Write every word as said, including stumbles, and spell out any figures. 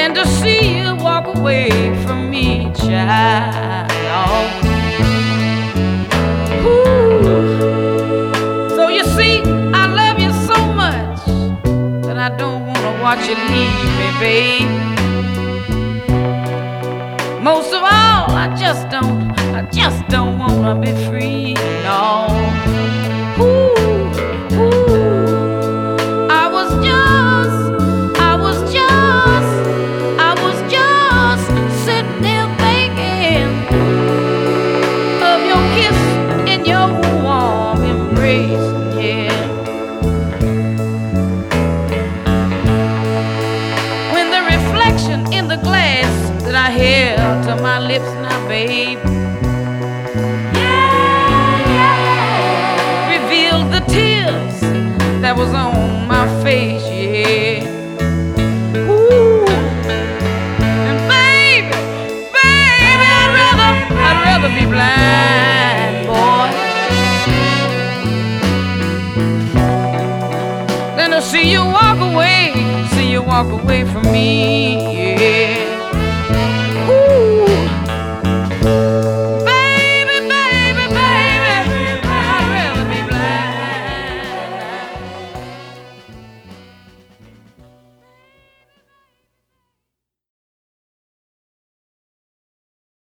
than to see you walk away from me, child. Ooh. So you see, I love you so much that I don't want to watch you leave me, babe. Most of all, I just don't, I just don't want to be free, no. Ooh, ooh. I was just, I was just, I was just sitting there thinking of your kiss and your warm embrace, yeah. When the reflection in the glass that I held to my lips now, babe, yeah, yeah, revealed the tears that was on my face, yeah. Ooh, and baby, baby, I'd rather, I'd rather be blind, boy, than to see you walk away, see you walk away from me, yeah.